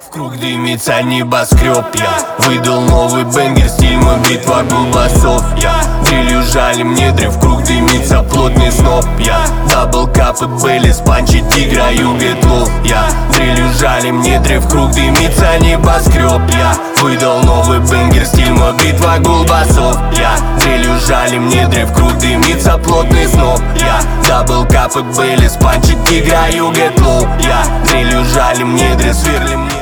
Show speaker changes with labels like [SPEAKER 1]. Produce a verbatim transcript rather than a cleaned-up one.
[SPEAKER 1] В круг дымится небоскреб, я выдал новый бенгер, стиль мой, битва гулбасов. Я дрелью жалим недри, в круг дымится плотный сноп. Я дабл кап и Бейлис, панчить играю гетлов. Я дрелью жалим недри, в круг дымится небоскреб. Я выдал новый бенгер, стиль мой, битва гулбасов. Я дрелью жалим недри, в круг дымится плотный сноп. Я дабл кап и Бейлис, панчить играю гетлов. Я дрелью жалим недри, сверлим.